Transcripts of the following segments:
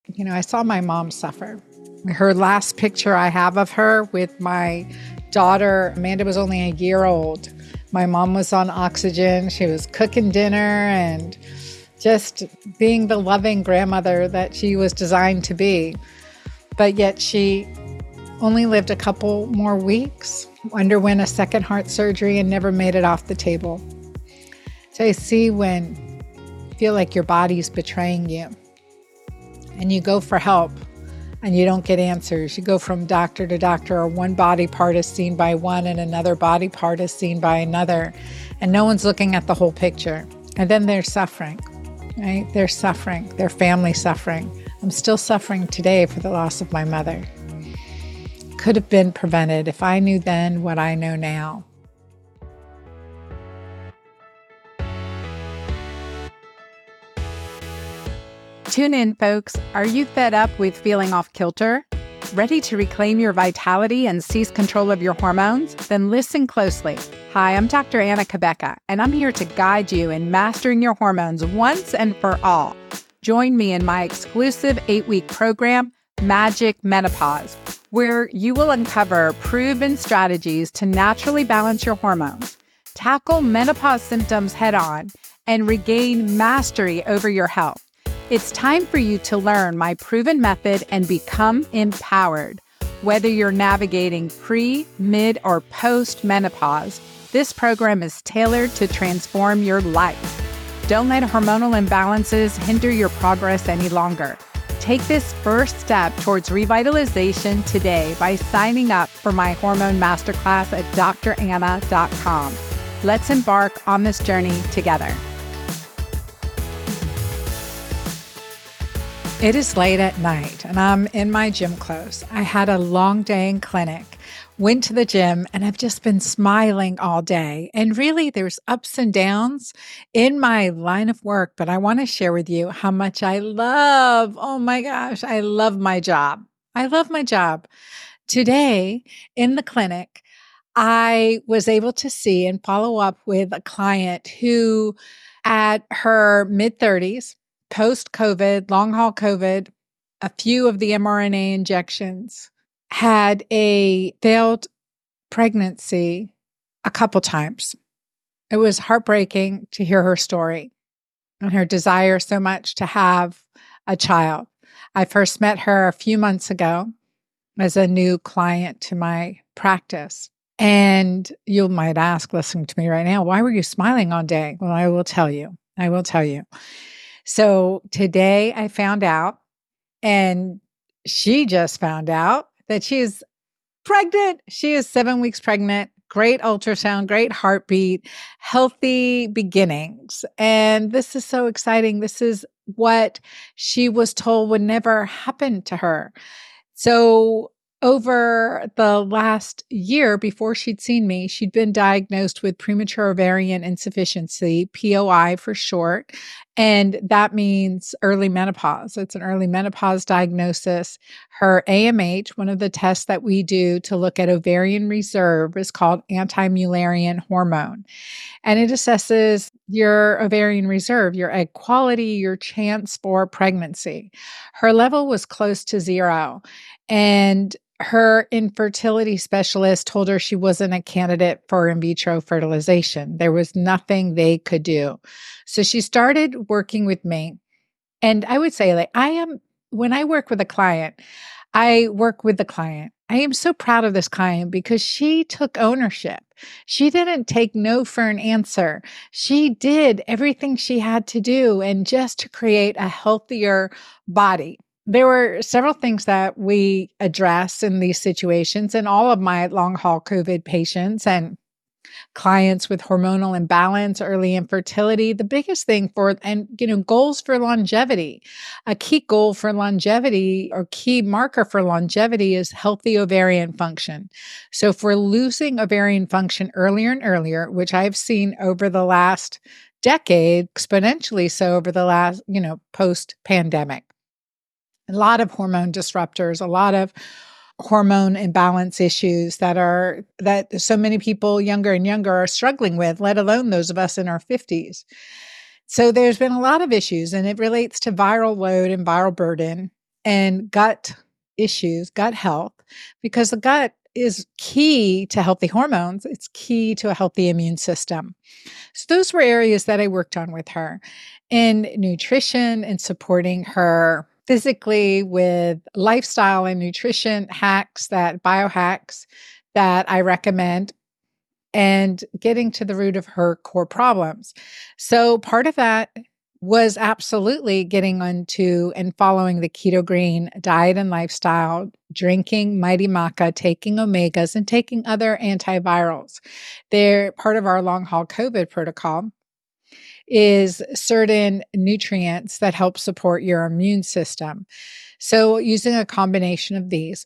I saw my mom suffer. Her last picture I have of her with my daughter, Amanda was only a year old. My mom was on oxygen. She was cooking dinner and just being the loving grandmother that she was designed to be. But yet she only lived a couple more weeks, underwent a second heart surgery, and never made it off the table. So I see when you feel like your body's betraying you and you go for help and you don't get answers. You go from doctor to doctor, or one body part is seen by one and another body part is seen by another, and no one's looking at the whole picture. And then they're suffering, right? They're suffering, their family suffering. I'm still suffering today for the loss of my mother. Could have been prevented if I knew then what I know now. Tune in, folks. Are you fed up with feeling off kilter? Ready to reclaim your vitality and seize control of your hormones? Then listen closely. Hi, I'm Dr. Anna Cabeca, and I'm here to guide you in mastering your hormones once and for all. Join me in my exclusive 8-week program, Magic Menopause, where you will uncover proven strategies to naturally balance your hormones, tackle menopause symptoms head-on, and regain mastery over your health. It's time for you to learn my proven method and become empowered. Whether you're navigating pre, mid, or post-menopause, this program is tailored to transform your life. Don't let hormonal imbalances hinder your progress any longer. Take this first step towards revitalization today by signing up for my Hormone Masterclass at dranna.com. Let's embark on this journey together. It is late at night and I'm in my gym clothes. I had a long day in clinic, went to the gym, and I've just been smiling all day. And really, there's ups and downs in my line of work, but I want to share with you how much I love. Oh my gosh, I love my job. I love my job. Today in the clinic, I was able to see and follow up with a client who, at her mid-30s, post-COVID, long haul COVID, a few of the mRNA injections, had a failed pregnancy a couple times. It was heartbreaking to hear her story and her desire so much to have a child. I first met her a few months ago as a new client to my practice. And you might ask, listening to me right now, why were you smiling all day? Well, I will tell you. I will tell you. So today I found out, and she just found out, that she is pregnant. She is 7 weeks pregnant, great ultrasound, great heartbeat, healthy beginnings. And this is so exciting. This is what she was told would never happen to her. So over the last year before she'd seen me, she'd been diagnosed with premature ovarian insufficiency, POI for short. And that means early menopause. It's an early menopause diagnosis. Her AMH, one of the tests that we do to look at ovarian reserve, is called anti-Mullerian hormone. And it assesses your ovarian reserve, your egg quality, your chance for pregnancy. Her level was close to 0. And her infertility specialist told her she wasn't a candidate for in vitro fertilization. There was nothing they could do. So she started working with me. And I would say, when I work with a client, I work with the client. I am so proud of this client because she took ownership. She didn't take no for an answer. She did everything she had to do, and just to create a healthier body. There were several things that we address in these situations, and all of my long haul COVID patients and clients with hormonal imbalance, early infertility, the biggest thing goals for longevity. A key goal for longevity, or key marker for longevity, is healthy ovarian function. So if we're losing ovarian function earlier and earlier, which I've seen over the last decade, exponentially so over the last, post-pandemic, a lot of hormone disruptors, a lot of hormone imbalance issues that so many people younger and younger are struggling with, let alone those of us in our 50s. So there's been a lot of issues, and it relates to viral load and viral burden. and gut issues, gut health, because the gut is key to healthy hormones. It's key to a healthy immune system. So those were areas that I worked on with her in nutrition and supporting her physically with lifestyle and nutrition hacks, that biohacks that I recommend, and getting to the root of her core problems. So part of that was absolutely getting onto and following the keto green diet and lifestyle, drinking Mighty Maca, taking omegas, and taking other antivirals. They're part of our long haul COVID protocol is certain nutrients that help support your immune system. So using a combination of these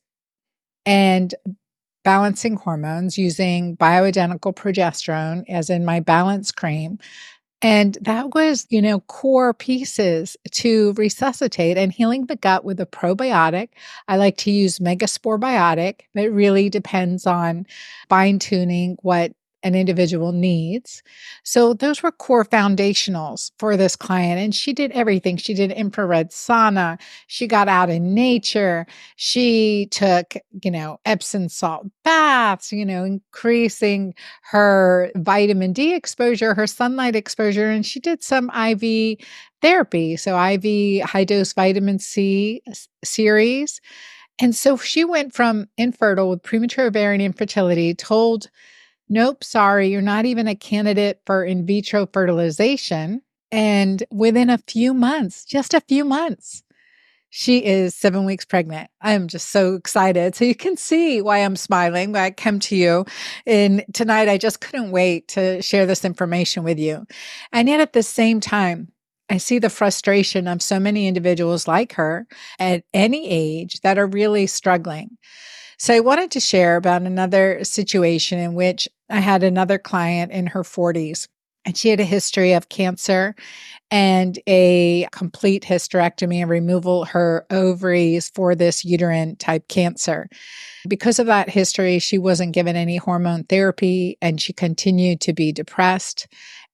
and balancing hormones using bioidentical progesterone, as in my balance cream. And that was, core pieces to resuscitate and healing the gut with a probiotic. I like to use Megaspore Biotic, but it really depends on fine tuning what an individual needs. So those were core foundationals for this client. And she did everything. She did infrared sauna. She got out in nature. She took, Epsom salt baths, increasing her vitamin D exposure, her sunlight exposure, and she did some IV therapy. So IV high dose vitamin C series. And so she went from infertile with premature ovarian infertility, told, nope, sorry, you're not even a candidate for in vitro fertilization. And within a few months, just a few months, she is 7 weeks pregnant. I'm just so excited. So you can see why I'm smiling when I come to you. And tonight, I just couldn't wait to share this information with you. And yet at the same time, I see the frustration of so many individuals like her at any age that are really struggling. So I wanted to share about another situation in which I had another client in her 40s, and she had a history of cancer and a complete hysterectomy and removal of her ovaries for this uterine type cancer. Because of that history, she wasn't given any hormone therapy, and she continued to be depressed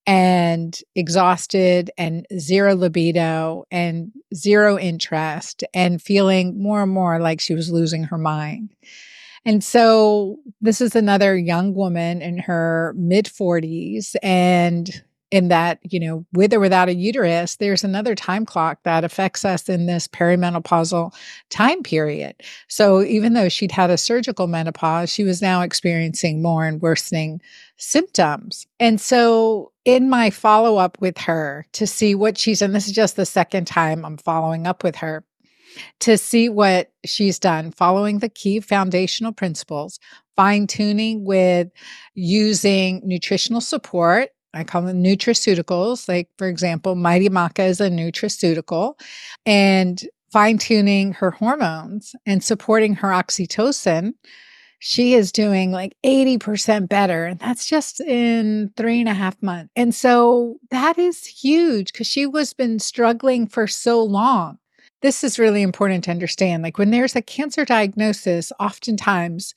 and exhausted and zero libido and zero interest and feeling more and more like she was losing her mind. And so this is another young woman in her mid 40s. And in that, with or without a uterus, there's another time clock that affects us in this perimenopausal time period. So even though she'd had a surgical menopause, she was now experiencing more and worsening symptoms. And so in my follow up with her to see what and this is just the second time I'm following up with her, to see what she's done, following the key foundational principles, fine tuning with using nutritional support. I call them nutraceuticals. Like, for example, Mighty Maca is a nutraceutical, and fine tuning her hormones and supporting her oxytocin. She is doing like 80% better. And that's just in 3.5 months. And so that is huge because she was been struggling for so long. This is really important to understand. Like when there's a cancer diagnosis, oftentimes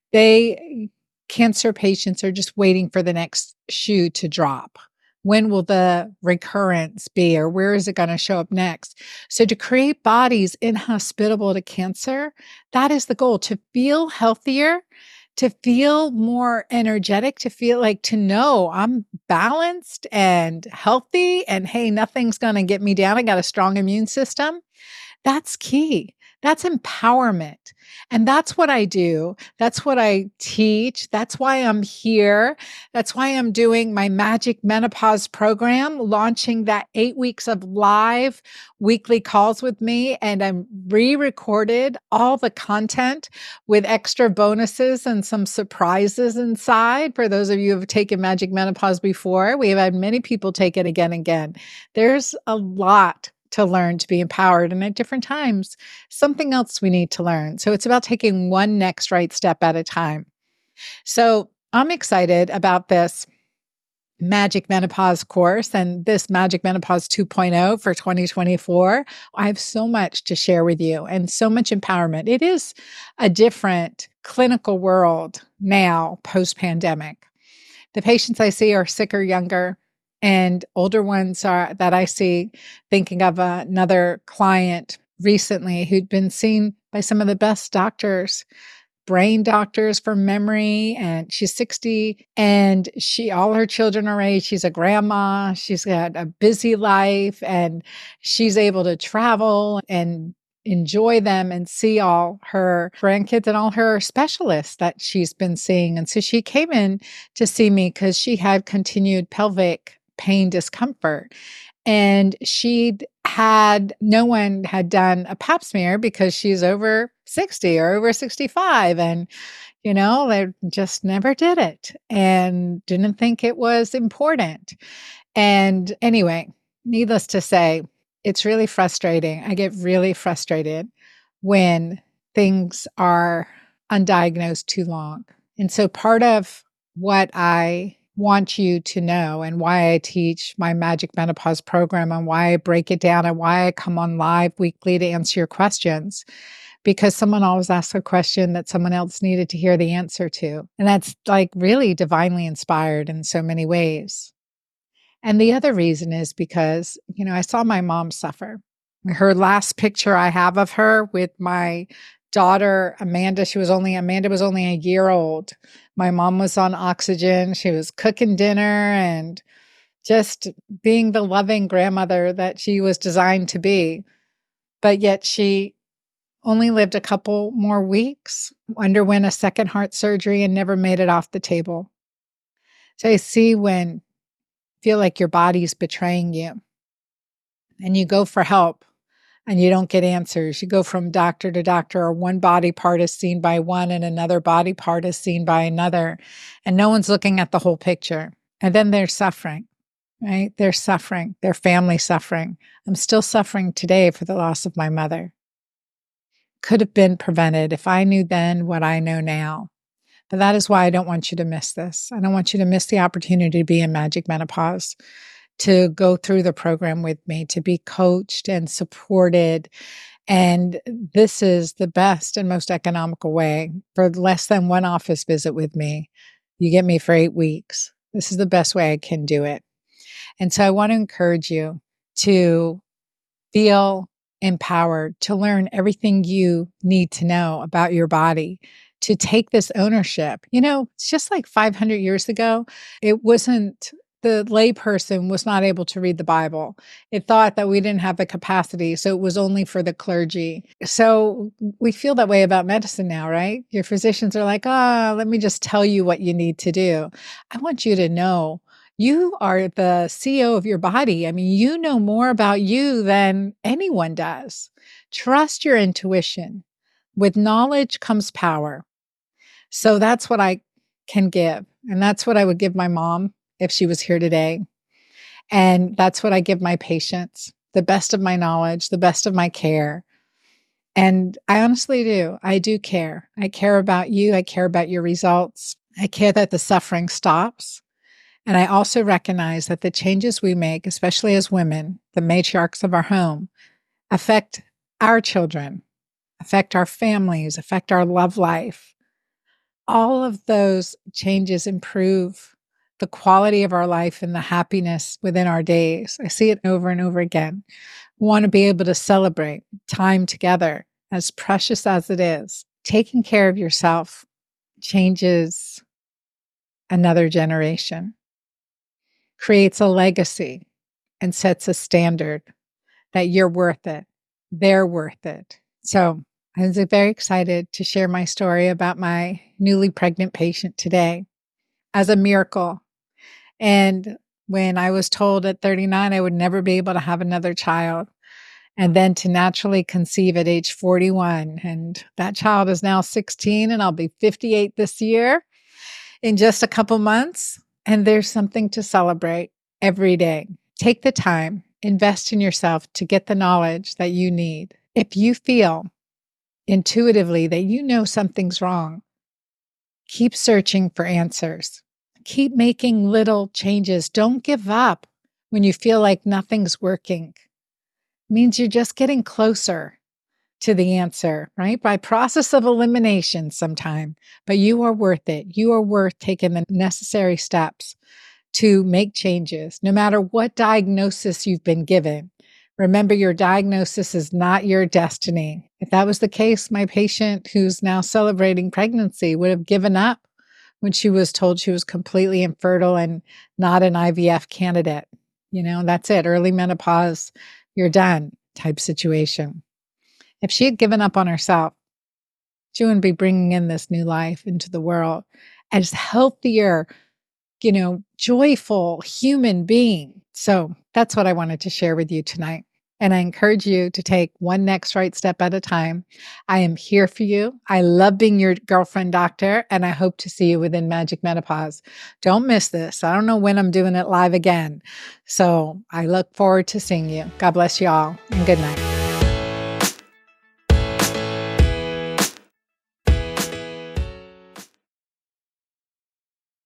cancer patients are just waiting for the next shoe to drop. When will the recurrence be, or where is it going to show up next? So to create bodies inhospitable to cancer, that is the goal, to feel healthier, to feel more energetic, to know I'm balanced and healthy, and hey, nothing's going to get me down. I got a strong immune system. That's key. That's empowerment. And that's what I do. That's what I teach. That's why I'm here. That's why I'm doing my Magic Menopause program, launching that 8 weeks of live weekly calls with me. And I'm re-recorded all the content with extra bonuses and some surprises inside. For those of you who have taken Magic Menopause before, we have had many people take it again and again. There's a lot to learn to be empowered. And at different times, something else we need to learn. So it's about taking one next right step at a time. So I'm excited about this Magic Menopause course and this Magic Menopause 2.0 for 2024. I have so much to share with you and so much empowerment. It is a different clinical world now post-pandemic. The patients I see are sicker, younger, and older ones that I see. Thinking of another client recently who'd been seen by some of the best doctors, brain doctors for memory, and she's 60 and all her children are raised. She's a grandma. She's got a busy life and she's able to travel and enjoy them and see all her grandkids and all her specialists that she's been seeing. And so she came in to see me because she had continued pelvic pain discomfort. And no one had done a pap smear because she's over 60 or over 65. And, they just never did it and didn't think it was important. And anyway, needless to say, it's really frustrating. I get really frustrated when things are undiagnosed too long. And so part of what I want you to know and why I teach my Magic Menopause program and why I break it down and why I come on live weekly to answer your questions, because someone always asks a question that someone else needed to hear the answer to. And that's like really divinely inspired in so many ways. And the other reason is because, I saw my mom suffer. Her last picture I have of her with my daughter, Amanda was only a year old. My mom was on oxygen. She was cooking dinner and just being the loving grandmother that she was designed to be. But yet she only lived a couple more weeks, underwent a second heart surgery, and never made it off the table. So I see when you feel like your body's betraying you and you go for help and you don't get answers. You go from doctor to doctor, or one body part is seen by one and another body part is seen by another, and no one's looking at the whole picture. And then they're suffering, right? They're suffering, their family suffering. I'm still suffering today for the loss of my mother. Could have been prevented if I knew then what I know now. But that is why I don't want you to miss this. I don't want you to miss the opportunity to be in Magic Menopause, to go through the program with me, to be coached and supported. And this is the best and most economical way. For less than one office visit with me, you get me for 8 weeks. This is the best way I can do it. And so I want to encourage you to feel empowered, to learn everything you need to know about your body, to take this ownership. It's just like 500 years ago, the layperson was not able to read the Bible. It thought that we didn't have the capacity, so it was only for the clergy. So we feel that way about medicine now, right? Your physicians are like, let me just tell you what you need to do. I want you to know you are the CEO of your body. I mean, you know more about you than anyone does. Trust your intuition. With knowledge comes power. So that's what I can give. And that's what I would give my mom if she was here today. And that's what I give my patients, the best of my knowledge, the best of my care. And I honestly do. I do care. I care about you. I care about your results. I care that the suffering stops. And I also recognize that the changes we make, especially as women, the matriarchs of our home, affect our children, affect our families, affect our love life. All of those changes improve the quality of our life and the happiness within our days. I see it over and over again. We want to be able to celebrate time together, as precious as it is. Taking care of yourself changes another generation, creates a legacy, and sets a standard that you're worth it. They're worth it. So I was very excited to share my story about my newly pregnant patient today as a miracle. And when I was told at 39 I would never be able to have another child, and then to naturally conceive at age 41. And that child is now 16 and I'll be 58 this year in just a couple months. And there's something to celebrate every day. Take the time, invest in yourself to get the knowledge that you need. If you feel intuitively that you know something's wrong, keep searching for answers. Keep making little changes. Don't give up when you feel like nothing's working. It means you're just getting closer to the answer, right? By process of elimination sometime. But you are worth it. You are worth taking the necessary steps to make changes, no matter what diagnosis you've been given, Remember, your diagnosis is not your destiny. If that was the case, my patient who's now celebrating pregnancy would have given up when she was told she was completely infertile and not an IVF candidate. That's it. Early menopause, you're done type situation. If she had given up on herself, she wouldn't be bringing in this new life into the world as healthier, joyful human being. So that's what I wanted to share with you tonight. And I encourage you to take one next right step at a time. I am here for you. I love being your girlfriend doctor, and I hope to see you within Magic Menopause. Don't miss this. I don't know when I'm doing it live again. So I look forward to seeing you. God bless you all, and good night.